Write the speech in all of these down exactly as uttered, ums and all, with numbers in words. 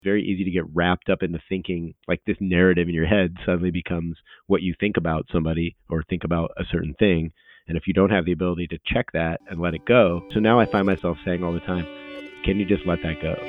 Very easy to get wrapped up in the thinking, like this narrative in your head suddenly becomes what you think about somebody or think about a certain thing. And if you don't have the ability to check that and let it go, so now I find myself saying all the time, can you just let that go?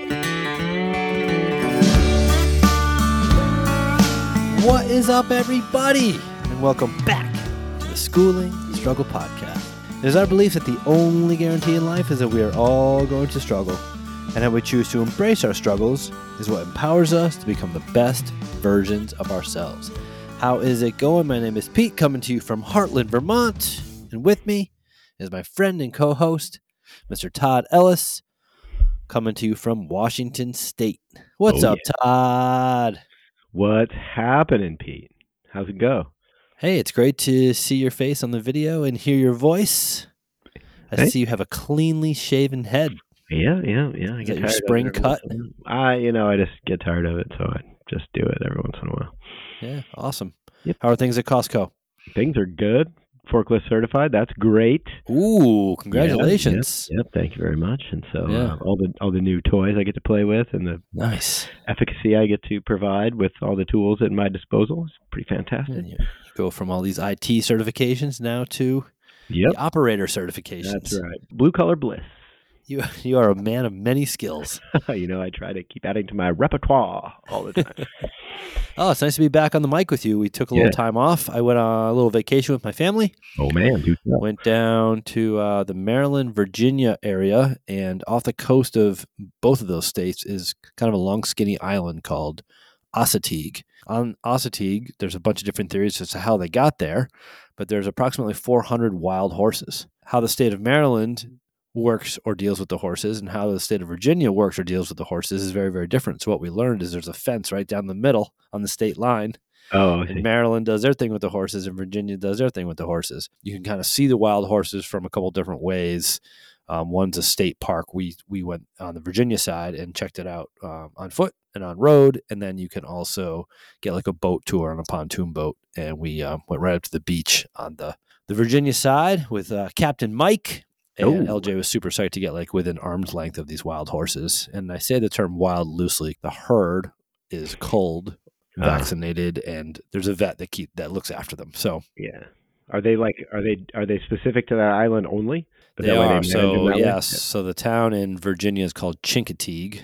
What is up, everybody? And welcome back to the Schooling Struggle Podcast. It is our belief that the only guarantee in life is that we are all going to struggle, and how we choose to embrace our struggles is what empowers us to become the best versions of ourselves. How is it going? My name is Pete, coming to you from Heartland, Vermont, and with me is my friend and co-host, Mister Todd Ellis, coming to you from Washington State. What's Oh, up, yeah. Todd? What's happening, Pete? How's it go? Hey, it's great to see your face on the video and hear your voice. I Hey. see you have a cleanly shaven head. Yeah, yeah, yeah. I Is get that your tired spring of it every cut? once in a while. I, you know, I just get tired of it, so I just do it every once in a while. Yeah, awesome. Yep. How are things at Costco? Things are good. Forklift certified. That's great. Ooh, congratulations. Yep, yep, yep, thank you very much. And so Yeah. uh, all the all the new toys I get to play with and the Nice. efficacy I get to provide with all the tools at my disposal is pretty fantastic. And you go from all these I T certifications now to Yep, the operator certifications. that's right. Blue collar bliss. You you are a man of many skills. You know, I try to keep adding to my repertoire all the time. Oh, it's nice to be back on the mic with you. We took a little Yeah. time off. I went on a little vacation with my family. Oh, man. Do tell. Went down to uh, the Maryland, Virginia area, and off the coast of both of those states is kind of a long, skinny island called Assateague. On Assateague, there's a bunch of different theories as to how they got there, but there's approximately four hundred wild horses. How the state of Maryland works or deals with the horses and how the state of Virginia works or deals with the horses is very, very different. So what we learned is there's a fence right down the middle on the state line. Oh, I see. And Maryland does their thing with the horses, and Virginia does their thing with the horses. You can kind of see the wild horses from a couple different ways. Um, one's a state park. We we went on the Virginia side and checked it out um, on foot and on road, and then you can also get like a boat tour on a pontoon boat. And we uh, went right up to the beach on the the Virginia side with uh, Captain Mike. And Oh. L J was super psyched to get like within arm's length of these wild horses. And I say the term wild loosely. The herd is culled, Ah. vaccinated, and there's a vet that keep that looks after them. So Yeah. Are they like, are they are they specific to that island only? Is they that why are. named them So that way? yes. So the town in Virginia is called Chincoteague,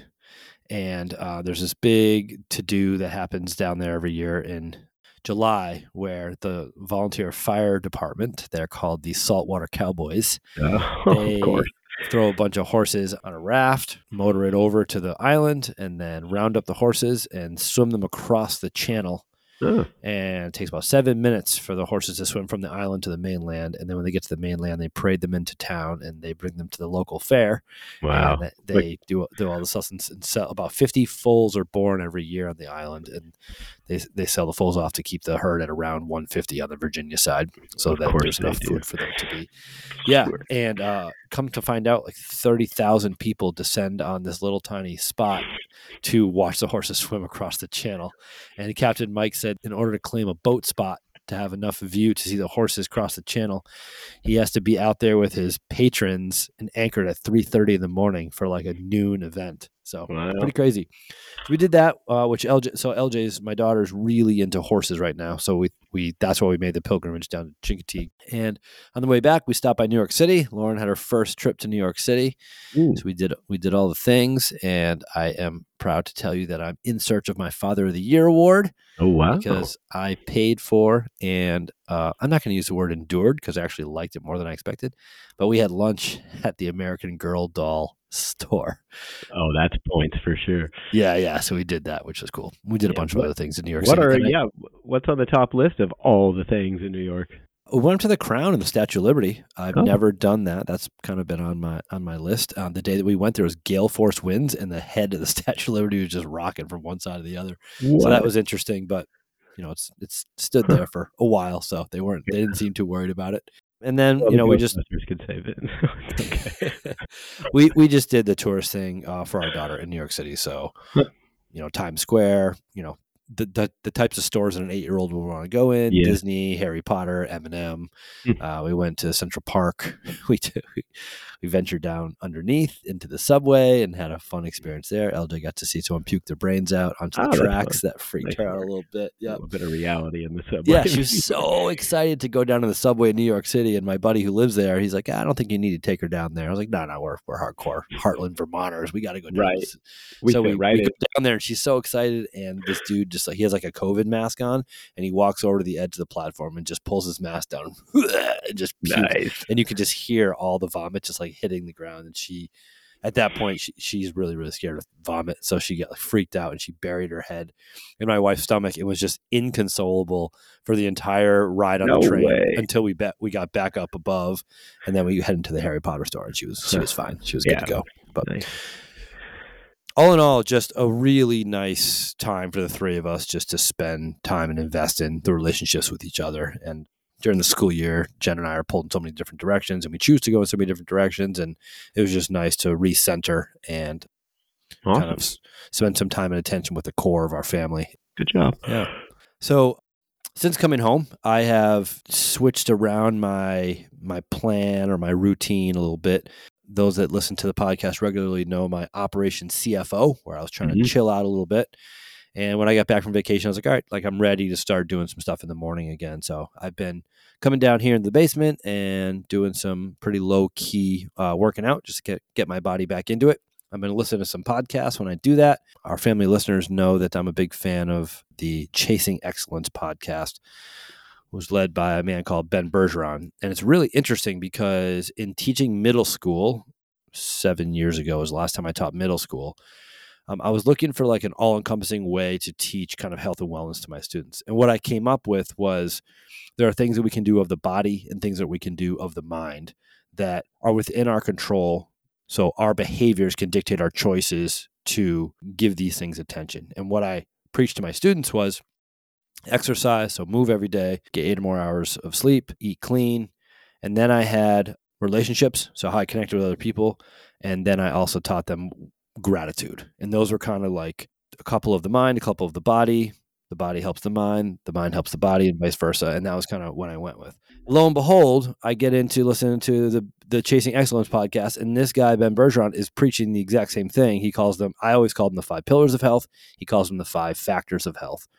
and uh, there's this big to do that happens down there every year in July, where the volunteer fire department, they're called the Saltwater Cowboys. Oh, They of course. throw a bunch of horses on a raft, motor it over to the island, and then round up the horses and swim them across the channel. Oh. And it takes about seven minutes for the horses to swim from the island to the mainland. And then when they get to the mainland, they parade them into town and they bring them to the local fair. Wow. And they they do do all the stuff and and sell. About fifty foals are born every year on the island, and they they sell the foals off to keep the herd at around one fifty on the Virginia side, so Of that course there's they enough do. food for them to be. Yeah, Sure. and uh, come to find out, like thirty thousand people descend on this little tiny spot to watch the horses swim across the channel. And Captain Mike said, in order to claim a boat spot to have enough view to see the horses cross the channel, he has to be out there with his patrons and anchored at three thirty in the morning for like a noon event. So Wow. pretty crazy. So we did that, uh, which L J, so L J's, my daughter's really into horses right now. So we, we, that's why we made the pilgrimage down to Chincoteague. And on the way back, we stopped by New York City. Lauren had her first trip to New York City. Ooh. So we did, we did all the things, and I am proud to tell you that I'm in search of my Father of the Year award. Oh, wow. Because I paid for, and uh, I'm not going to use the word endured because I actually liked it more than I expected, but we had lunch at the American Girl doll store. Oh, that's points for sure. Yeah, yeah. So we did that, which was cool. We did a Yeah, bunch what- of other things in New York What City. are, And I- yeah, what's on the top list of all the things in New York? we went up to the Crown and the Statue of Liberty. I've Oh. never done that. That's kind of been on my on my list. Um, the day that we went, there was gale force winds, and the head of the Statue of Liberty was just rocking from one side to the other. So that What? was interesting, but you know, it's it's stood there for a while, so they weren't they didn't seem too worried about it. And then Well, you know the we just Ghostbusters could save it. It's okay. we we just did the tourist thing uh, for our daughter in New York City. So Huh. you know, Times Square, you know, the, the the types of stores that an eight-year-old would want to go in: Yeah. Disney, Harry Potter, M and M. Uh, we went to Central Park. We t- we ventured down underneath into the subway and had a fun experience there. L J got to see someone puke their brains out onto Oh, the that's tracks. fun. That freaked Nice her out a work. little bit. A Yeah, little bit of reality in the subway. yeah, she was so excited to go down to the subway in New York City. And my buddy who lives there, he's like, I don't think you need to take her down there. I was like, no, no, we're we're hardcore Heartland Vermonters. We got to go down. Right. This. We so fit we, right we in. go down there, and she's so excited. And this dude just like he has like a COVID mask on, and he walks over to the edge of the platform and just pulls his mask down and just pukes. Nice. And you can just hear all the vomit just like hitting the ground. And she, at that point, she, she's really, really scared of vomit. So she got like freaked out and she buried her head in my wife's stomach. It was just inconsolable for the entire ride on No the train way. until we bet we got back up above, and then we headed to the Harry Potter store, and she was she was fine. She was good Yeah. to go. But Nice. all in all, just a really nice time for the three of us just to spend time and invest in the relationships with each other. And during the school year, Jen and I are pulled in so many different directions, and we choose to go in so many different directions. And it was just nice to recenter and Awesome. kind of s- spend some time and attention with the core of our family. Good job. Yeah. So since coming home, I have switched around my my plan or my routine a little bit. Those that listen to the podcast regularly know my Operation C F O, where I was trying Mhm. to chill out a little bit. And when I got back from vacation, I was like, all right, like I'm ready to start doing some stuff in the morning again. So I've been coming down here in the basement and doing some pretty low key uh, working out just to get, get my body back into it. I've been listening to some podcasts when I do that. Our family listeners know that I'm a big fan of the Chasing Excellence podcast, which was led by a man called Ben Bergeron. And it's really interesting because in teaching middle school, seven years ago was the last time I taught middle school, Um, I was looking for like an all-encompassing way to teach kind of health and wellness to my students. And what I came up with was there are things that we can do of the body and things that we can do of the mind that are within our control. So our behaviors can dictate our choices to give these things attention. And what I preached to my students was exercise, so move every day, get eight or more hours of sleep, eat clean. And then I had relationships, so how I connected with other people. And then I also taught them gratitude. And those were kind of like a couple of the mind, a couple of the body. The body helps the mind, the mind helps the body, and vice versa. And that was kind of what I went with. Lo and behold, I get into listening to the the Chasing Excellence podcast, and this guy, Ben Bergeron, is preaching the exact same thing. He calls them, I always call them the five pillars of health. He calls them the five factors of health.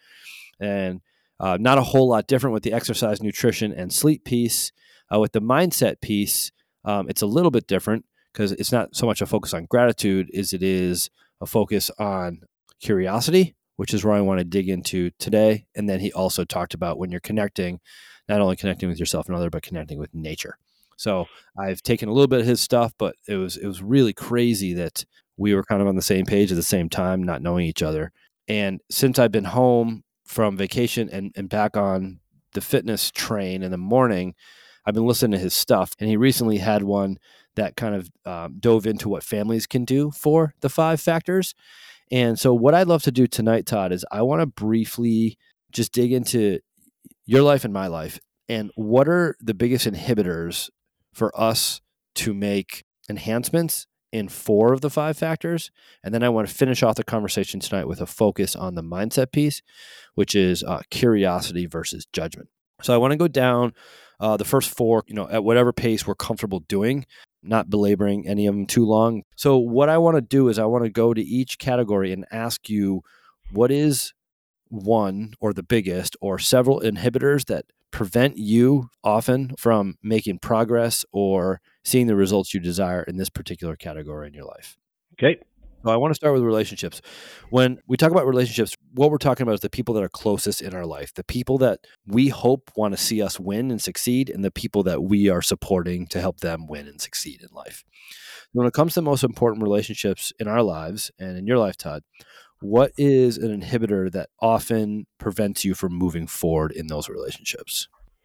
And uh, not a whole lot different with the exercise, nutrition, and sleep piece. Uh, with the mindset piece, um, it's a little bit different because it's not so much a focus on gratitude as it is a focus on curiosity, which is where I want to dig into today. And then he also talked about when you're connecting, not only connecting with yourself and other, but connecting with nature. So I've taken a little bit of his stuff, but it was it was really crazy that we were kind of on the same page at the same time, not knowing each other. And since I've been home from vacation and, and back on the fitness train in the morning, I've been listening to his stuff. And he recently had one that kind of um, dove into what families can do for the five factors. And so what I'd love to do tonight, Todd, is I want to briefly just dig into your life and my life. And what are the biggest inhibitors for us to make enhancements in four of the five factors? And then I want to finish off the conversation tonight with a focus on the mindset piece, which is uh, curiosity versus judgment. So I want to go down uh, the first four, you know, at whatever pace we're comfortable doing, not belaboring any of them too long. So what I want to do is I want to go to each category and ask you, what is one or the biggest or several inhibitors that prevent you often from making progress or seeing the results you desire in this particular category in your life? Okay. So I want to start with relationships. When we talk about relationships, what we're talking about is the people that are closest in our life, the people that we hope want to see us win and succeed, and the people that we are supporting to help them win and succeed in life. When it comes to the most important relationships in our lives and in your life, Todd, what is an inhibitor that often prevents you from moving forward in those relationships?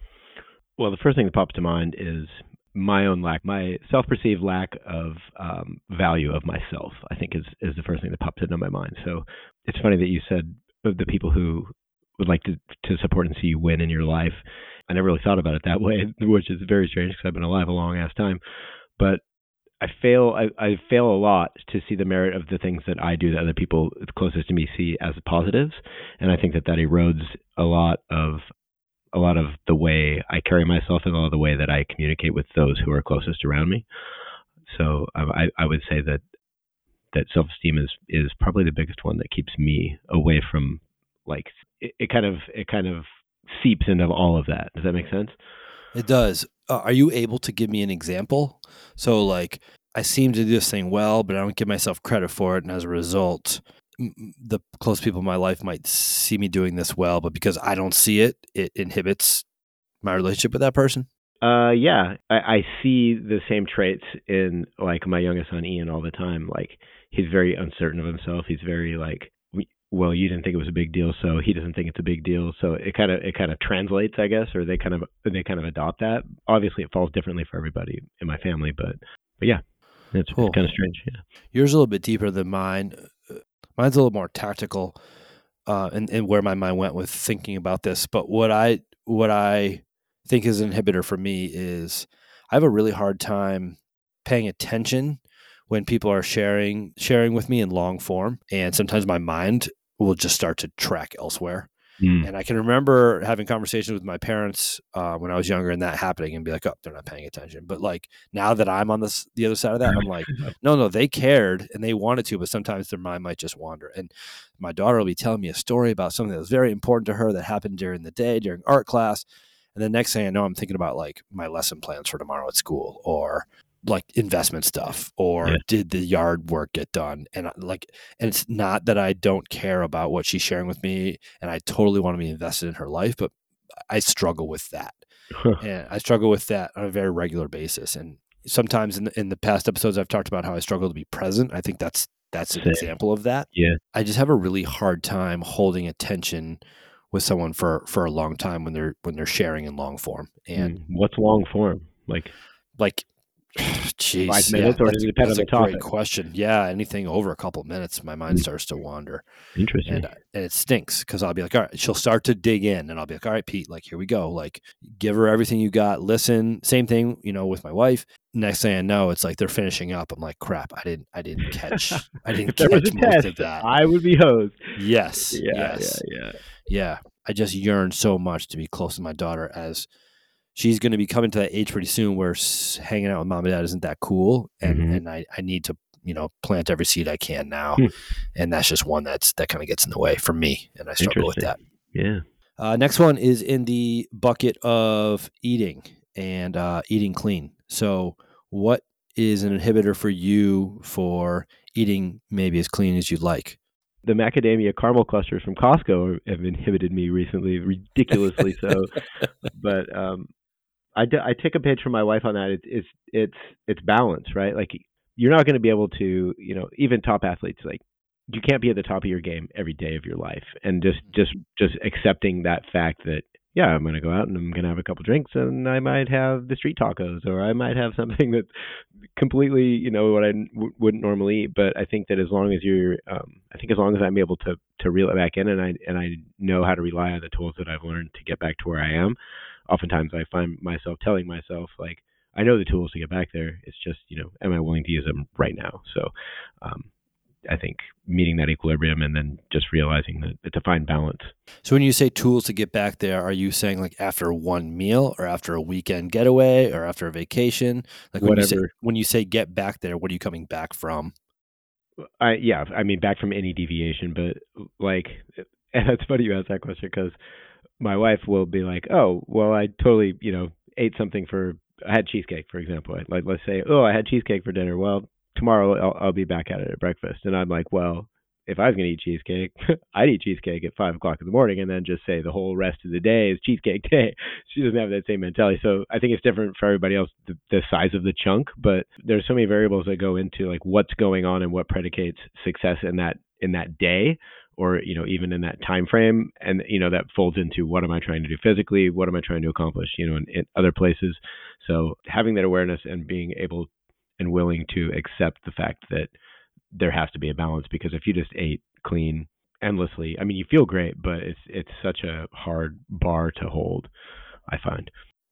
Well, the first thing that pops to mind is my own lack, my self-perceived lack of um, value of myself, I think is, is the first thing that pops into my mind. So it's funny that you said the people who would like to, to support and see you win in your life. I never really thought about it that way, which is very strange because I've been alive a long ass time. But I fail I, I fail a lot to see the merit of the things that I do that other people closest to me see as positives, and I think that that erodes a lot of a lot of the way I carry myself and a lot of the way that I communicate with those who are closest around me. So um, I I would say that that self-esteem is is probably the biggest one that keeps me away from, like, it, it kind of it kind of seeps into all of that. Does that make sense? It does. Uh, are you able to give me an example? So, like, I seem to do this thing well, but I don't give myself credit for it. And as a result, m- the close people in my life might see me doing this well, but because I don't see it, it inhibits my relationship with that person. Uh, yeah, I, I see the same traits in, like, my youngest son, Ian, all the time. Like, he's very uncertain of himself. He's very like, we, well, you didn't think it was a big deal, so he doesn't think it's a big deal. So it kind of it kind of translates, I guess, or they kind of they kind of adopt that. Obviously, it falls differently for everybody in my family, but but yeah, it's, Cool. it's kind of strange. Yeah, Yours is a little bit deeper than mine. Uh, Mine's a little more tactical, uh, and and where my mind went with thinking about this. But what I what I think is an inhibitor for me is I have a really hard time paying attention when people are sharing sharing with me in long form, and sometimes my mind will just start to track elsewhere. Mm. And I can remember having conversations with my parents uh, when I was younger and that happening and be like, oh, they're not paying attention. But like now that I'm on this, the other side of that, I'm like, no, no, they cared and they wanted to, but sometimes their mind might just wander. And my daughter will be telling me a story about something that was very important to her that happened during the day, during art class. And the next thing I know, I'm thinking about like my lesson plans for tomorrow at school, or like investment stuff, or yeah. did the yard work get done? And like, and it's not that I don't care about what she's sharing with me and I totally want to be invested in her life, but I struggle with that. And I struggle with that on a very regular basis. And sometimes in the, in the past episodes, I've talked about how I struggle to be present. I think that's, that's an Same. example of that. Yeah. I just have a really hard time holding attention with someone for, for a long time when they're, when they're sharing in long form. And mm. What's long form? Like, like, Jeez, five minutes, yeah, or does it depend on the topic? Great question. Yeah, anything over a couple of minutes, my mind mm. starts to wander. Interesting, and, and it stinks because I'll be like, all right, she'll start to dig in, and I'll be like, all right, Pete, like here we go, like give her everything you got. Listen, same thing, you know, with my wife. Next thing I know, it's like they're finishing up. I'm like, crap, I didn't, I didn't catch, I didn't catch most test, of that. I would be hosed. Yes, yeah, yes, yeah, yeah, yeah. I just yearn so much to be close to my daughter, as she's going to be coming to that age pretty soon where hanging out with mom and dad isn't that cool. And, mm-hmm. and I, I need to, you know, plant every seed I can now. Hmm. And that's just one that's, that kind of gets in the way for me. And I struggle with that. Yeah. Uh, next one is in the bucket of eating and uh, eating clean. So what is an inhibitor for you for eating maybe as clean as you'd like? The macadamia caramel clusters from Costco have inhibited me recently, ridiculously so. But, um, I, d- I take a page from my wife on that. It's it's it's it's balance, right? Like you're not going to be able to, you know, even top athletes, like you can't be at the top of your game every day of your life, and just just just accepting that fact that yeah, I'm going to go out and I'm going to have a couple drinks and I might have the street tacos, or I might have something that's completely, you know, what I w- wouldn't normally eat. But I think that as long as you're, um, I think as long as I'm able to to reel it back in, and I and I know how to rely on the tools that I've learned to get back to where I am. Oftentimes I find myself telling myself, like, I know the tools to get back there. It's just, you know, am I willing to use them right now? So um, I think meeting that equilibrium and then just realizing that to find balance. So when you say tools to get back there, are you saying like after one meal or after a weekend getaway or after a vacation? Like when Whatever. you say, when you say get back there, what are you coming back from? I, yeah, I mean, back from any deviation, but like, and it's funny you asked that question because my wife will be like, oh, well, I totally, you know, ate something for, I had cheesecake, for example. Like, let's say, oh, I had cheesecake for dinner. Well, tomorrow I'll, I'll be back at it at breakfast. And I'm like, well, if I was going to eat cheesecake, I'd eat cheesecake at five o'clock in the morning and then just say the whole rest of the day is cheesecake day. She doesn't have that same mentality. So I think it's different for everybody else, the, the size of the chunk, but there's so many variables that go into like what's going on and what predicates success in that, in that day, or, you know, even in that time frame. And, you know, that folds into what am I trying to do physically? What am I trying to accomplish, you know, in, in other places? So having that awareness and being able and willing to accept the fact that there has to be a balance, because if you just ate clean endlessly, I mean, you feel great, but it's, it's such a hard bar to hold, I find.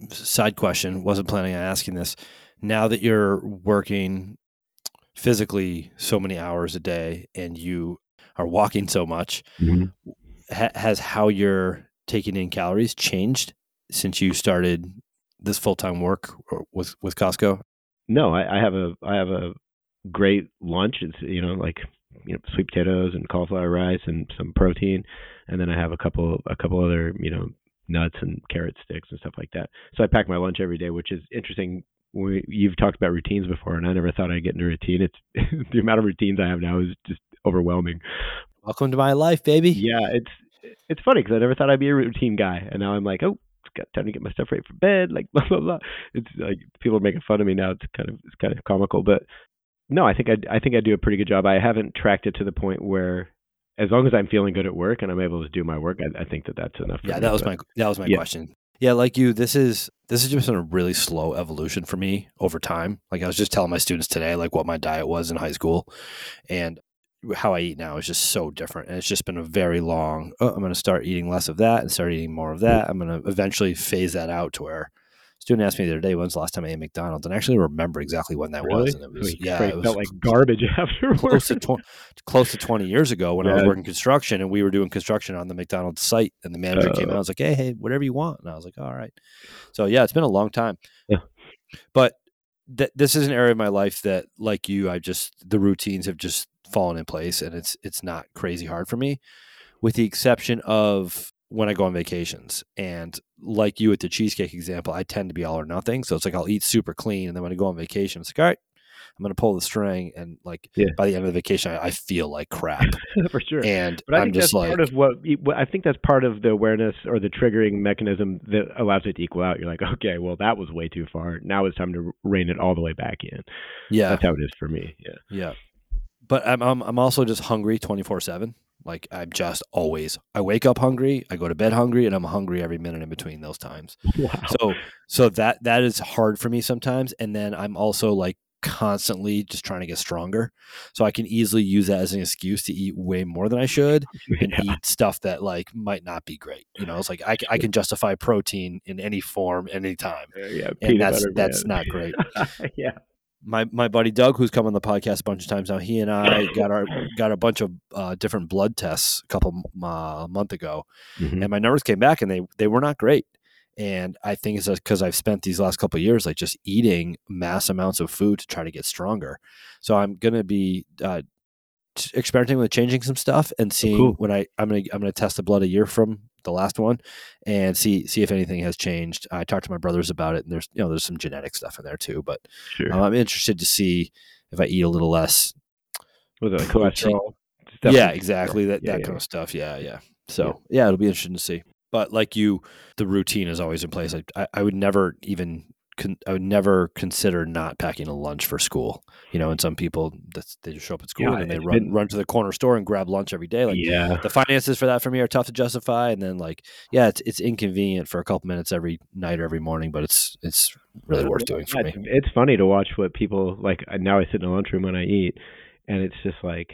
side question, wasn't planning on asking this. Now that you're working physically so many hours a day and you are walking so much, Mm-hmm. ha- has how you're taking in calories changed since you started this full-time work with, with Costco? No, I, I have a I have a great lunch. It's, you know, like, you know, sweet potatoes and cauliflower rice and some protein, and then I have a couple a couple other, you know, nuts and carrot sticks and stuff like that. So I pack my lunch every day, which is interesting. We, you've talked about routines before, and I never thought I'd get into a routine. It's the amount of routines I have now is just overwhelming. Welcome to my life, baby. Yeah, it's it's funny because I never thought I'd be a routine guy, and now I'm like, oh, it's got time to get my stuff ready for bed. Like blah blah blah. It's like people are making fun of me now. It's kind of it's kind of comical, but no, I think I I think I do a pretty good job. I haven't tracked it to the point where, as long as I'm feeling good at work and I'm able to do my work, I, I think that that's enough. For Yeah, me, that was but, my that was my yeah. question. Yeah, like you, this is this has just been a really slow evolution for me over time. Like I was just telling my students today, like what my diet was in high school, and how I eat now is just so different. And it's just been a very long. Oh, I'm going to start eating less of that and start eating more of that. I'm going to eventually phase that out to where. A student asked me the other day, when's the last time I ate McDonald's? And I actually remember exactly when that Really? was. And it was, Like, yeah, it was felt like garbage afterwards. close to tw- close to twenty years ago when Yeah. I was working construction, and we were doing construction on the McDonald's site, and the manager Uh, came out and was like, hey, hey, whatever you want. And I was like, all right. So yeah, it's been a long time. Yeah. But th- this is an area of my life that, like you, I just, the routines have just fallen in place, and it's it's not crazy hard for me, with the exception of when I go on vacations. And like you with the cheesecake example, I tend to be all or nothing. So it's like I'll eat super clean, and then when I go on vacation, it's like, all right, I'm going to pull the string, and like Yeah. by the end of the vacation, I, I feel like crap. For sure. And But I I'm think just that's like, part of what, what I think that's part of the awareness or the triggering mechanism that allows it to equal out. You're like, okay, well, that was way too far. Now it's time to rein it all the way back in. yeah, That's how it is for me. Yeah. yeah. But I'm I'm, I'm also just hungry twenty-four seven. Like I'm just always, I wake up hungry, I go to bed hungry, and I'm hungry every minute in between those times. Wow. So so that that is hard for me sometimes. And then I'm also like constantly just trying to get stronger. So I can easily use that as an excuse to eat way more than I should and Yeah. eat stuff that like might not be great. You know, it's like I, I can justify protein in any form, anytime. Uh, yeah. And Peanut that's butter, that's man. not great. Yeah. My my buddy Doug, who's come on the podcast a bunch of times now, he and I got our got a bunch of uh, different blood tests a couple uh, month ago, Mhm. and my numbers came back, and they they were not great. And I think it's because I've spent these last couple of years like just eating mass amounts of food to try to get stronger. So I'm gonna be uh, t- experimenting with changing some stuff and seeing cool. when I I'm gonna I'm gonna test the blood a year from the last one and see see if anything has changed. I talked to my brothers about it, and there's you know there's some genetic stuff in there too. But Sure. um, I'm interested to see if I eat a little less. Was it like protein. cholesterol? Stuff Yeah, like- exactly. That Yeah, that yeah, kind yeah. of stuff. Yeah, yeah. So yeah, it'll be interesting to see. But like you, the routine is always in place. I I, I would never even con- I would never consider not packing a lunch for school. You know, and some people that's they just show up at school Yeah, and then they it's run been- run to the corner store and grab lunch every day. Like Yeah. the finances for that for me are tough to justify. And then like yeah, it's it's inconvenient for a couple minutes every night or every morning, but it's it's really worth doing for Yeah, me. It's funny to watch what people like. Now I sit in the lunchroom when I eat, and it's just like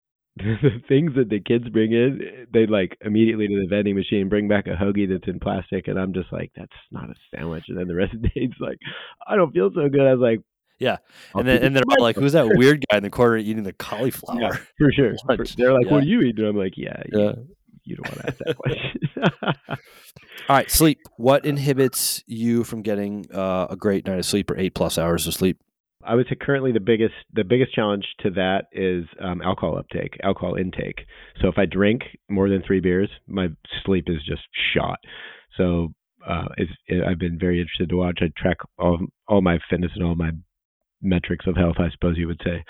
the things that the kids bring in. They like immediately to the vending machine bring back a hoagie that's in plastic, and I'm just like, that's not a sandwich. And then the rest of the day, it's like, I don't feel so good. I was like, Yeah. I'll And then keep it and they're for all like, myself. who's that weird guy in the corner eating the cauliflower? Yeah, for sure. For- Lunch. They're like, Yeah. what do you eat? And I'm like, yeah, you, Yeah. you don't want to ask that question. All right, sleep. What inhibits you from getting uh, a great night of sleep or eight plus hours of sleep? I would say currently the biggest the biggest challenge to that is um, alcohol uptake, alcohol intake. So if I drink more than three beers, my sleep is just shot. So uh, it's, it, I've been very interested to watch. I track all all my fitness and all my metrics of health, I suppose you would say,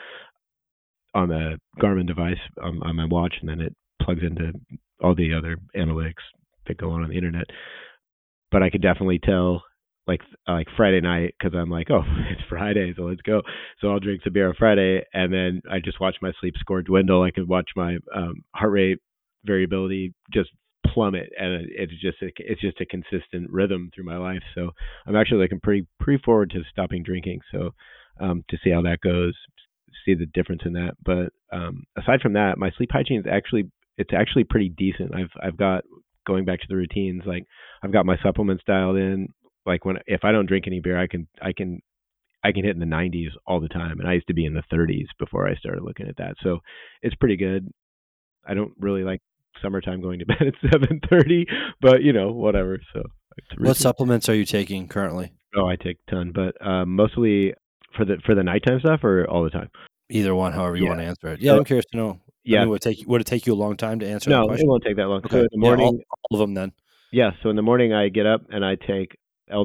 on the Garmin device on, on my watch, and then it plugs into all the other analytics that go on on the internet. But I could definitely tell. Like like Friday night, because I'm like, oh, it's Friday, so let's go. So I'll drink some beer on Friday, and then I just watch my sleep score dwindle. I can watch my um, heart rate variability just plummet, and it's just a, it's just a consistent rhythm through my life. So I'm actually looking pretty pretty forward to stopping drinking. So um, to see how that goes, see the difference in that. But um, aside from that, my sleep hygiene is actually it's actually pretty decent. I've I've got going back to the routines, like I've got my supplements dialed in. like when if I don't drink any beer, I can I can I can hit in the nineties all the time, and I used to be in the thirties before I started looking at that. So it's pretty good. I don't really like summertime going to bed at seven thirty, but you know, whatever. So what supplements are you taking currently? Oh, I take a ton, but um, mostly for the for the nighttime stuff or all the time. Either one, however you yeah. want to answer it. Yeah, so, I'm curious to know. Yeah, I mean, would it take would it take you a long time to answer? No, that question? It won't take that long. Okay. So in the morning, yeah, all, all of them then. Yeah, so in the morning I get up and I take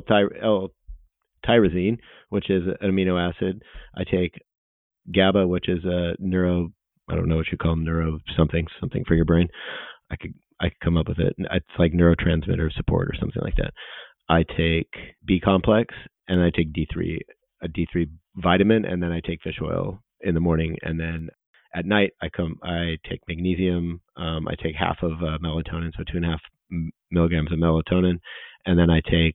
L-tyrosine, which is an amino acid. I take GABA, which is a neuro, I don't know what you call them, neuro something, something for your brain. I could I could come up with it. It's like neurotransmitter support or something like that. I take B complex and I take D three, a D three vitamin, and then I take fish oil in the morning, and then at night I come I take magnesium. Um, I take half of uh, melatonin, so two and a half milligrams of melatonin, and then I take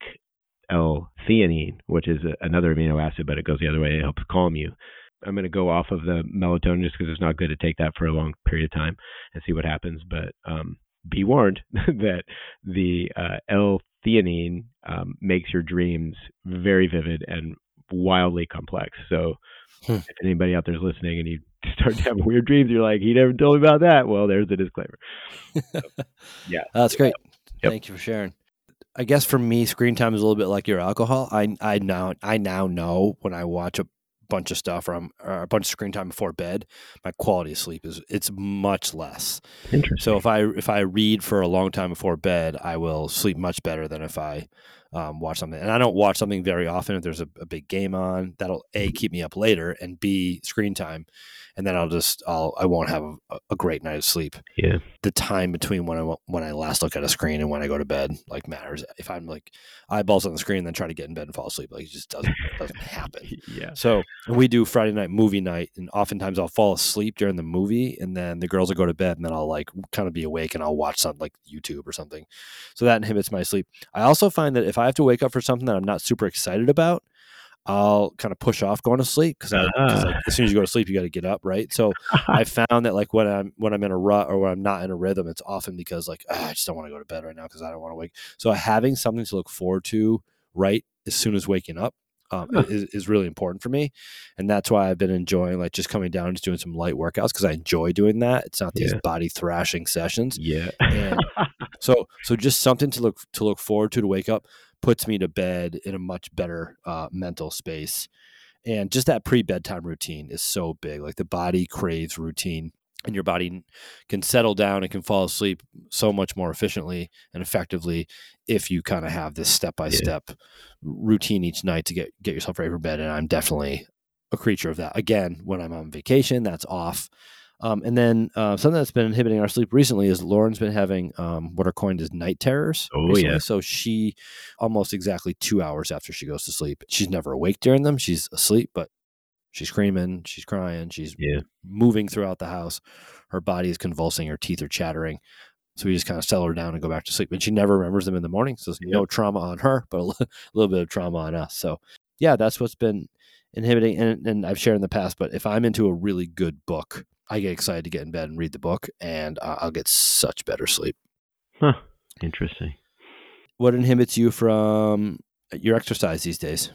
L-theanine, which is a, another amino acid, but it goes the other way. It helps calm you. I'm going to go off of the melatonin just because it's not good to take that for a long period of time and see what happens. But um, be warned that the uh, L-theanine um, makes your dreams very vivid and wildly complex. So hmm. if anybody out there is listening and you start to have weird dreams, you're like, he never told me about that. Well, there's the disclaimer. So, yeah. That's great. Yep. Thank you for sharing. I guess for me, screen time is a little bit like your alcohol. I I now I now know when I watch a bunch of stuff or, I'm, or a bunch of screen time before bed, my quality of sleep is it's much less. Interesting. So if I if I read for a long time before bed, I will sleep much better than if I um, watch something. And I don't watch something very often. If there's a, a big game on, that'll A, keep me up later, and B, screen time. And then I'll just, I'll, I won't have a, a great night of sleep. Yeah. The time between when I, when I last look at a screen and when I go to bed, like, matters. If I'm like eyeballs on the screen and then try to get in bed and fall asleep, like, it just doesn't, it doesn't happen. Yeah. So we do Friday night movie night, and oftentimes I'll fall asleep during the movie, and then the girls will go to bed, and then I'll like kind of be awake and I'll watch something like YouTube or something. So that inhibits my sleep. I also find that if I have to wake up for something that I'm not super excited about, I'll kind of push off going to sleep because uh-huh. like, as soon as you go to sleep, you got to get up, right? So I found that like when I'm when I'm in a rut or when I'm not in a rhythm, it's often because like oh, I just don't want to go to bed right now because I don't want to wake. So having something to look forward to right as soon as waking up um, huh. is is really important for me, and that's why I've been enjoying like just coming down and just doing some light workouts because I enjoy doing that. It's not these yeah. body thrashing sessions. Yeah. And so so just something to look to look forward to to wake up puts me to bed in a much better uh, mental space. And just that pre-bedtime routine is so big. Like the body craves routine, and your body can settle down and can fall asleep so much more efficiently and effectively if you kind of have this step-by-step yeah. routine each night to get, get yourself ready for bed. And I'm definitely a creature of that. Again, when I'm on vacation, that's off. Um, and then uh, something that's been inhibiting our sleep recently is Lauren's been having um, what are coined as night terrors. Oh, recently. yeah. So she, almost exactly two hours after she goes to sleep, she's never awake during them. She's asleep, but she's screaming, she's crying, she's yeah. moving throughout the house. Her body is convulsing, her teeth are chattering. So we just kind of settle her down and go back to sleep. And she never remembers them in the morning. So there's yep. no trauma on her, but a l- little bit of trauma on us. So yeah, that's what's been inhibiting. And, and I've shared in the past, but if I'm into a really good book, I get excited to get in bed and read the book, and uh, I'll get such better sleep. Huh. Interesting. What inhibits you from your exercise these days?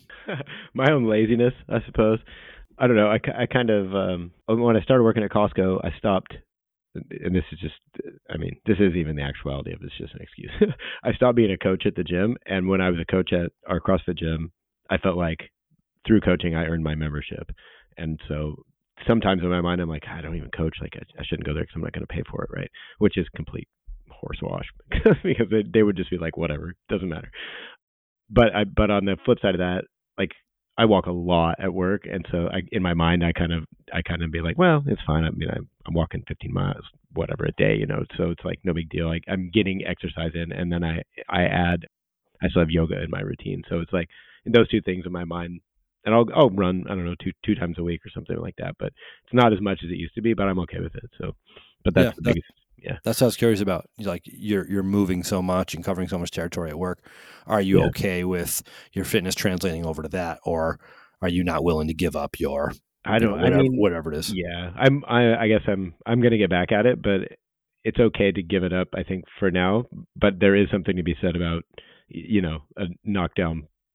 My own laziness, I suppose. I don't know. I, I kind of, um, when I started working at Costco, I stopped, and this is just, I mean, this is even the actuality of it. It's just an excuse. I stopped being a coach at the gym, and when I was a coach at our CrossFit gym, I felt like through coaching, I earned my membership. And so sometimes in my mind, I'm like, I don't even coach. Like, I, I shouldn't go there because I'm not going to pay for it, right? Which is complete horsewash because they, they would just be like, whatever, doesn't matter. But I, but on the flip side of that, like, I walk a lot at work, and so I, in my mind, I kind of, I kind of be like, well, it's fine. I mean, I'm, I'm walking fifteen miles, whatever, a day, you know. So it's like no big deal. Like I'm getting exercise in, and then I, I add, I still have yoga in my routine. So it's like those two things in my mind. And I'll I'll run, I don't know, two two times a week or something like that. But it's not as much as it used to be, but I'm okay with it. So, but that's yeah, the that, biggest, yeah. That's what I was curious about. Like you're you're moving so much and covering so much territory at work. Are you yeah. okay with your fitness translating over to that, or are you not willing to give up your? I don't. You know, whatever, I mean, whatever it is. Yeah, I'm. I, I guess I'm. I'm going to get back at it, but it's okay to give it up. I think for now, but there is something to be said about, you know, a knockdown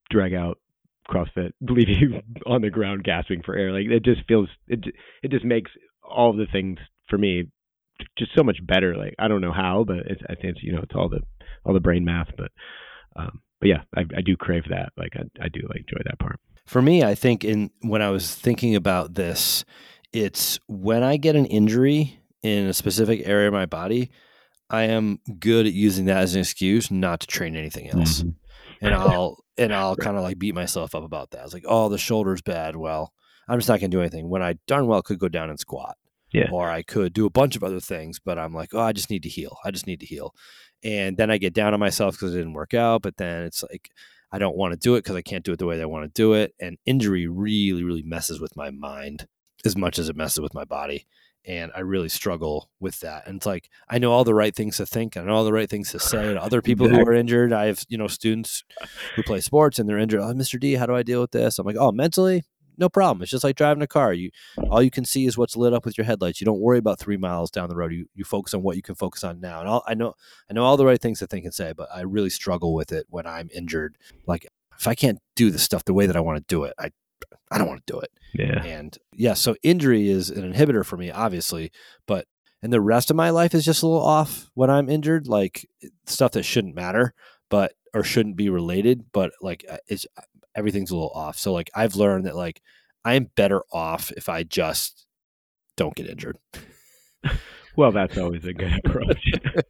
drag out CrossFit, leave you on the ground gasping for air. Like it just feels, it it just makes all the things for me just so much better. Like I don't know how, but it's, I think it's, you know, it's all the all the brain math. But um, but yeah, I, I do crave that. Like I I do like enjoy that part. For me, I think in when I was thinking about this, it's when I get an injury in a specific area of my body, I am good at using that as an excuse not to train anything else. Mm-hmm. And I'll and I'll right. kind of like beat myself up about that. I was like, oh, the shoulder's bad. Well, I'm just not going to do anything. When I darn well could go down and squat. Yeah. Or I could do a bunch of other things, but I'm like, oh, I just need to heal. I just need to heal. And then I get down on myself because it didn't work out. But then it's like, I don't want to do it because I can't do it the way that I want to do it. And injury really, really messes with my mind as much as it messes with my body. And I really struggle with that. And it's like, I know all the right things to think. I know all the right things to say to other people exactly. who are injured. I have, you know, students who play sports and they're injured. Oh, Mister D, how do I deal with this? I'm like, oh, mentally, no problem. It's just like driving a car. You, all you can see is what's lit up with your headlights. You don't worry about three miles down the road. You you focus on what you can focus on now. And I'll, I know, I know all the right things to think and say, but I really struggle with it when I'm injured. Like if I can't do the stuff the way that I want to do it, I, I don't want to do it. Yeah. And yeah, so injury is an inhibitor for me, obviously, but, and the rest of my life is just a little off when I'm injured, like stuff that shouldn't matter, but, or shouldn't be related, but like it's, everything's a little off. So like I've learned that like I'm better off if I just don't get injured. Well, that's always a good approach.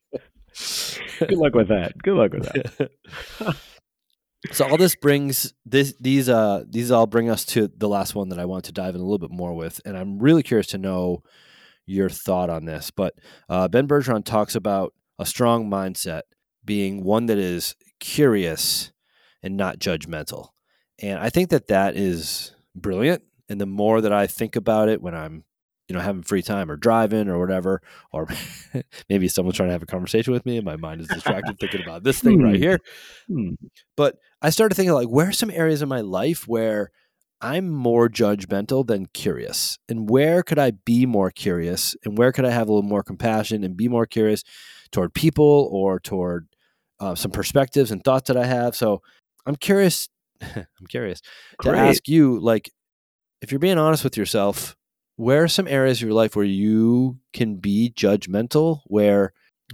Good luck with that. Good luck with that. So all this brings this these uh these all bring us to the last one that I want to dive in a little bit more with, and I'm really curious to know your thought on this. But uh, Ben Bergeron talks about a strong mindset being one that is curious and not judgmental. And I think that that is brilliant. And the more that I think about it when I'm, you know, having free time or driving or whatever, or maybe someone's trying to have a conversation with me and my mind is distracted thinking about this thing right here. But I started thinking like, where are some areas in my life where I'm more judgmental than curious? And where could I be more curious? And where could I have a little more compassion and be more curious toward people or toward uh, some perspectives and thoughts that I have? So I'm curious I'm curious Great. to ask you, like, if you're being honest with yourself, where are some areas of your life where you can be judgmental, where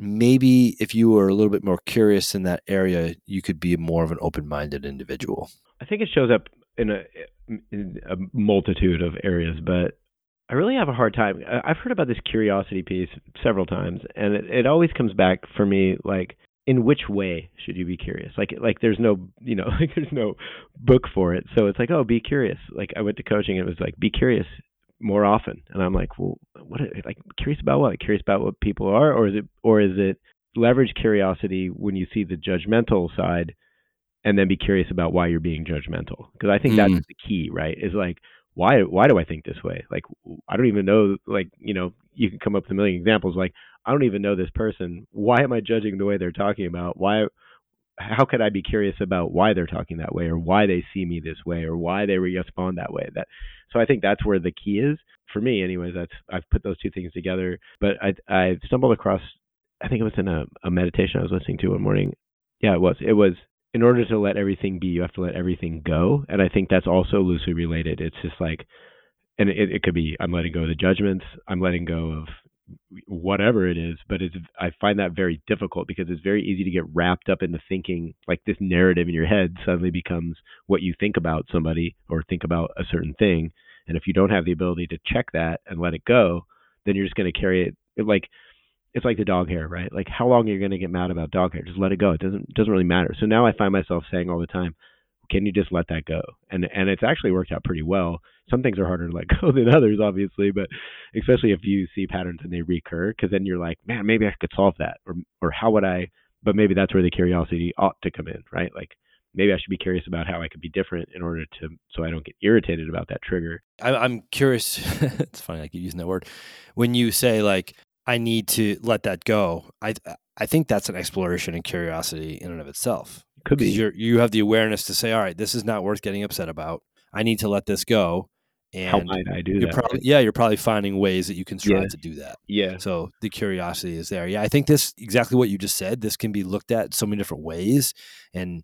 maybe if you were a little bit more curious in that area, you could be more of an open-minded individual? I think it shows up in a, in a multitude of areas, but I really have a hard time. I've heard about this curiosity piece several times, and it, it always comes back for me like, in which way should you be curious? Like, like there's no, you know, like there's no book for it. So it's like, oh, be curious. Like I went to coaching and it was like, be curious more often. And I'm like, well, what, like curious about what? Curious about what people are? Or is it, or is it leverage curiosity when you see the judgmental side and then be curious about why you're being judgmental? Because I think mm. that's the key, right? Is like, why, why do I think this way? Like, I don't even know, like, you know, you can come up with a million examples. Like, I don't even know this person. Why am I judging the way they're talking about? Why, how could I be curious about why they're talking that way or why they see me this way or why they respond that way? That, so I think that's where the key is for me anyways. That's, I've put those two things together, but I, I stumbled across, I think it was in a, a meditation I was listening to one morning. Yeah, it was, it was, in order to let everything be, you have to let everything go. And I think that's also loosely related. It's just like, and it, it could be, I'm letting go of the judgments. I'm letting go of whatever it is, but it's, I find that very difficult because it's very easy to get wrapped up in the thinking, like this narrative in your head suddenly becomes what you think about somebody or think about a certain thing. And if you don't have the ability to check that and let it go, then you're just going to carry it. It like, it's like the dog hair, right? Like how long are you going to get mad about dog hair? Just let it go. It doesn't, doesn't really matter. So now I find myself saying all the time, can you just let that go? And and it's actually worked out pretty well. Some things are harder to let go than others, obviously, but especially if you see patterns and they recur, because then you're like, man, maybe I could solve that. Or or how would I, but maybe that's where the curiosity ought to come in, right? Like maybe I should be curious about how I could be different in order to, so I don't get irritated about that trigger. I, I'm curious. It's funny, I keep using that word. When you say like, I need to let that go, I I think that's an exploration and curiosity in and of itself. Could be. You're, you have the awareness to say, all right, this is not worth getting upset about. I need to let this go. And how might I do you're that? Probably, yeah, you're probably finding ways that you can strive yeah. to do that. Yeah. So the curiosity is there. Yeah, I think this, exactly what you just said, this can be looked at so many different ways. And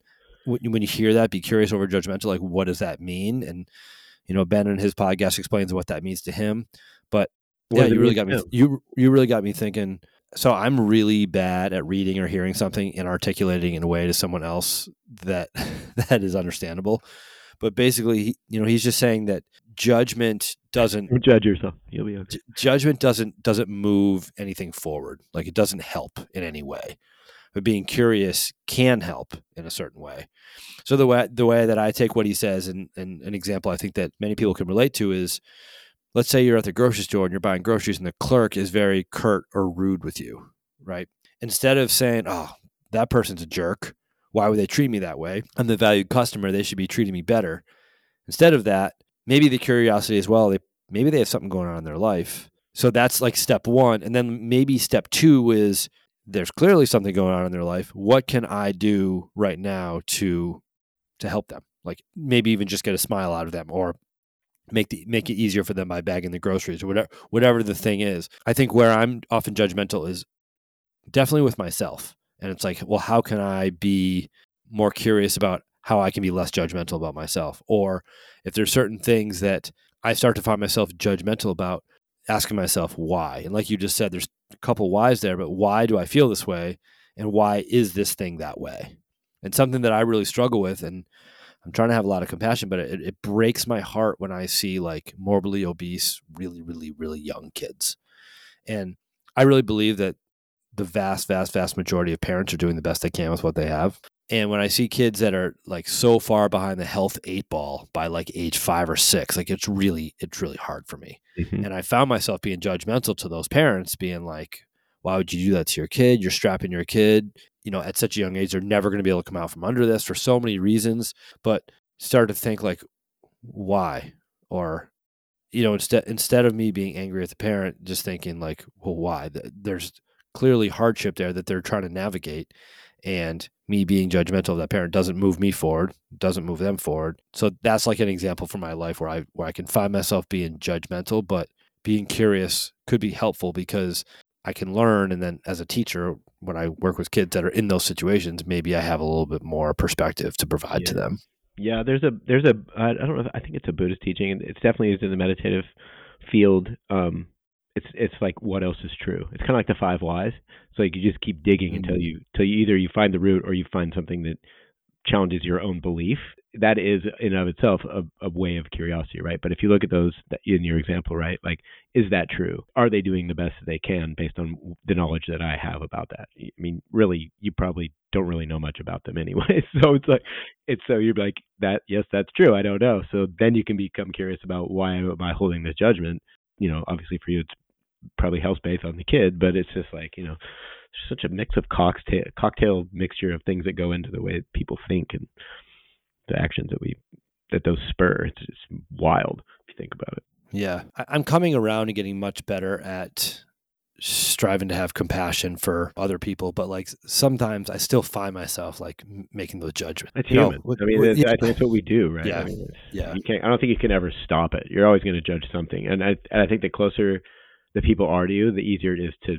when when you hear that, be curious over judgmental, like what does that mean? And, you know, Ben in his podcast explains what that means to him. But What yeah, does it you really mean got to me, him? you, you really got me thinking. So I'm really bad at reading or hearing something and articulating in a way to someone else that that is understandable. But basically, he- you know, he's just saying that judgment doesn't Don't judge yourself. You'll be okay. j- judgment doesn't doesn't move anything forward. Like it doesn't help in any way. But being curious can help in a certain way. So the way the way that I take what he says, and, and an example I think that many people can relate to is, let's say you're at the grocery store and you're buying groceries and the clerk is very curt or rude with you, right? Instead of saying, oh, that person's a jerk, why would they treat me that way? I'm the valued customer, they should be treating me better. Instead of that, maybe the curiosity as well, they, maybe they have something going on in their life. So that's like step one. And then maybe step two is, there's clearly something going on in their life. What can I do right now to to help them? Like maybe even just get a smile out of them, or make the make it easier for them by bagging the groceries, or whatever whatever the thing is. I think where I'm often judgmental is definitely with myself. And it's like, well, how can I be more curious about how I can be less judgmental about myself? Or if there's certain things that I start to find myself judgmental about, asking myself why. And like you just said, there's a couple whys there, but why do I feel this way? And why is this thing that way? And something that I really struggle with, and I'm trying to have a lot of compassion, but it, it breaks my heart when I see like morbidly obese, really, really, really young kids. And I really believe that the vast, vast, vast majority of parents are doing the best they can with what they have. And when I see kids that are like so far behind the health eight ball by like age five or six, like it's really, it's really hard for me. Mm-hmm. And I found myself being judgmental to those parents, being like, why would you do that to your kid? You're strapping your kid, you know, at such a young age, they're never going to be able to come out from under this for so many reasons. But start to think like, why? Or, you know, instead, instead of me being angry at the parent, just thinking like, well, why? There's clearly hardship there that they're trying to navigate. And me being judgmental of that parent doesn't move me forward, doesn't move them forward. So that's like an example from my life where I where I can find myself being judgmental, but being curious could be helpful because I can learn. And then as a teacher, when I work with kids that are in those situations, maybe I have a little bit more perspective to provide Yeah. to them. Yeah, there's a there's a I don't know if, I think it's a Buddhist teaching, and it's definitely is in the meditative field. Um, it's it's like what else is true? It's kind of like the five whys. So like you just keep digging Mhm. until you until you either you find the root or you find something that challenges your own belief. That is in and of itself a, a way of curiosity, right? But if you look at those that- in your example, right, like is that true? Are they doing the best that they can based on the knowledge that I have about that? I mean, really, you probably don't really know much about them anyway. So it's like it's so you're like that. Yes, that's true. I don't know. So then you can become curious about why am I holding this judgment? You know, obviously for you, it's probably health based on the kid, but it's just like, you know, such a mix of cocktail cocktail mixture of things that go into the way that people think and the actions that we that those spur. It's just wild if you think about it. Yeah. I, I'm coming around and getting much better at striving to have compassion for other people, but like sometimes I still find myself like m- making those judgments. It's You know, human. what- I mean, what- it's, yeah. I think that's what we do, right? Yeah. I mean, it's, Yeah. You can't. I don't think you can ever stop it. You're always going to judge something, and I and I think the closer the people are to you, the easier it is to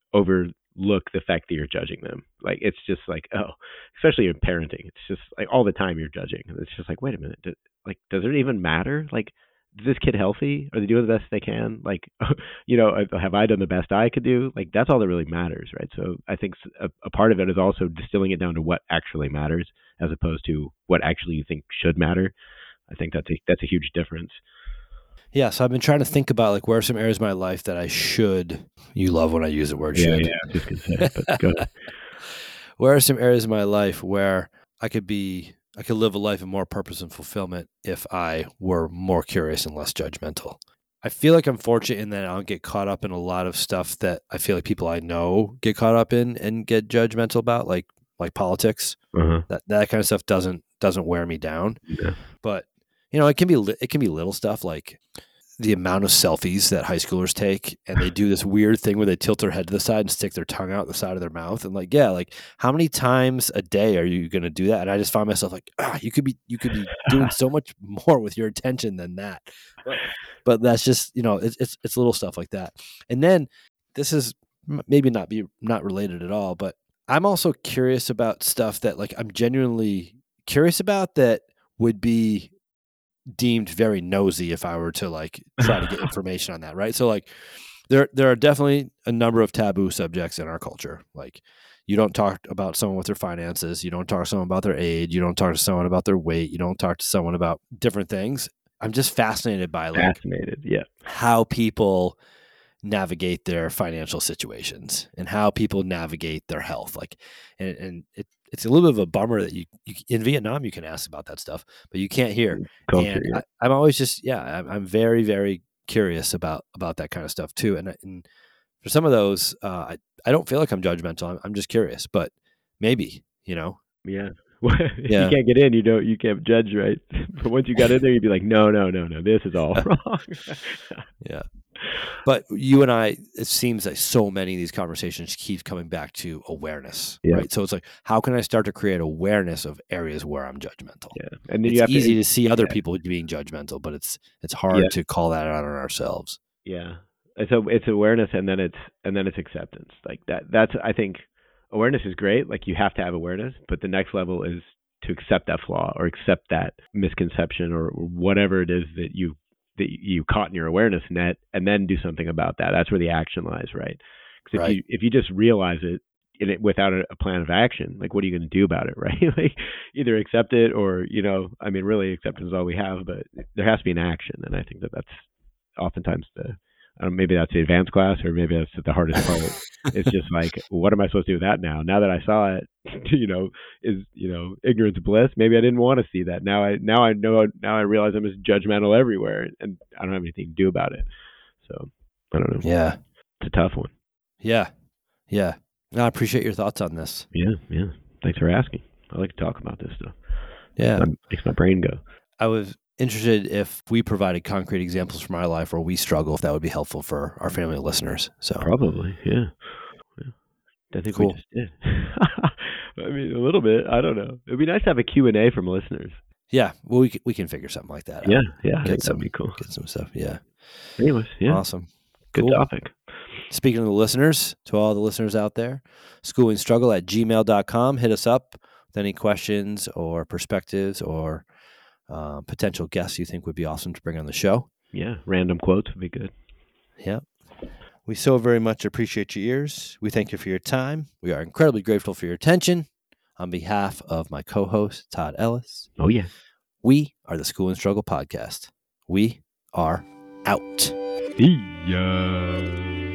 overlook the fact that you're judging them. Like it's just like, oh, especially in parenting, it's just like all the time you're judging. It's just like, wait a minute, do, like does it even matter? Like, is this kid healthy? Are they doing the best they can? Like, you know, have I done the best I could do? Like that's all that really matters, right? So I think a, a part of it is also distilling it down to what actually matters, as opposed to what actually you think should matter. I think that's a that's a huge difference. Yeah, so I've been trying to think about like where are some areas of my life that I should. You love when I use the word Yeah, should. yeah. I was just gonna say it, but go ahead. Where are some areas of my life where I could be, I could live a life of more purpose and fulfillment if I were more curious and less judgmental? I feel like I'm fortunate in that I don't get caught up in a lot of stuff that I feel like people I know get caught up in and get judgmental about, like like politics. Uh-huh. That that kind of stuff doesn't doesn't wear me down. Yeah. But you know, it can be li- it can be little stuff like the amount of selfies that high schoolers take, and they do this weird thing where they tilt their head to the side and stick their tongue out the side of their mouth. And like, yeah, like how many times a day are you going to do that? And I just find myself like, ah, you could be, you could be doing so much more with your attention than that. But, but that's just, you know, it's, it's, it's little stuff like that. And then this is m- maybe not be not related at all, but I'm also curious about stuff that like I'm genuinely curious about that would be deemed very nosy if I were to like try to get information on that, right? So like there there are definitely a number of taboo subjects in our culture. Like you don't talk about someone with their finances, you don't talk to someone about their age, you don't talk to someone about their weight, you don't talk to someone about different things. I'm just fascinated by like Fascinated, yeah. how people navigate their financial situations and how people navigate their health. Like, and, and it, it's a little bit of a bummer that you, you in Vietnam, you can ask about that stuff, but you can't here. Culture, and yeah. I, I'm always just, yeah, I'm, I'm very, very curious about, about that kind of stuff too. And, and for some of those, uh, I, I don't feel like I'm judgmental. I'm, I'm just curious, but maybe, you know? Yeah. Well, if Yeah. you can't get in, you don't, you can't judge, right? But once you got in there, you'd be like, no, no, no, no, this is all wrong. Yeah. But you and I, it seems like so many of these conversations keep coming back to awareness, Yeah. right? So it's like, how can I start to create awareness of areas where I'm judgmental? Yeah. And then It's you have easy to, to see other yeah. people being judgmental, but it's it's hard Yeah. to call that out on ourselves. Yeah. It's a, it's awareness, and then it's and then it's acceptance. Like that. That's I think awareness is great. Like you have to have awareness, but the next level is to accept that flaw or accept that misconception or whatever it is that you that you caught in your awareness net, and then do something about that. That's where the action lies, right? Because if Right. you if you just realize it, in it without a, a plan of action, like what are you going to do about it, right? Like either accept it or, you know, I mean, really acceptance is all we have, but there has to be an action, and I think that that's oftentimes the Um, maybe that's the advanced class, or maybe that's the hardest part. It's just like, what am I supposed to do with that now? Now that I saw it, you know, is, you know, ignorance bliss. Maybe I didn't want to see that. Now I, now I know, now I realize I'm just judgmental everywhere, and I don't have anything to do about it. So I don't know. Yeah. It's a tough one. Yeah. Yeah. No, I appreciate your thoughts on this. Yeah. Yeah. Thanks for asking. I like to talk about this stuff. Yeah. It makes my brain go. I was interested if we provided concrete examples from our life where we struggle, if that would be helpful for our family listeners. So Probably. Yeah. yeah. I think Cool. we just did. I mean, a little bit. I don't know. It'd be nice to have a Q and A from listeners. yeah, well, we can, we can figure something like that out. Yeah. Yeah. I Get think some, that'd be cool. get some stuff. Yeah. Anyways. Yeah. Awesome. Good Cool. topic. Speaking of the listeners, to all the listeners out there, schoolingstruggle at gmail dot com. Hit us up with any questions or perspectives or uh, potential guests you think would be awesome to bring on the show. Yeah. Random quotes would be good. Yeah. We so very much appreciate your ears. We thank you for your time. We are incredibly grateful for your attention. On behalf of my co-host, Todd Ellis, Oh, yeah. we are the School and Struggle Podcast. We are out. See ya.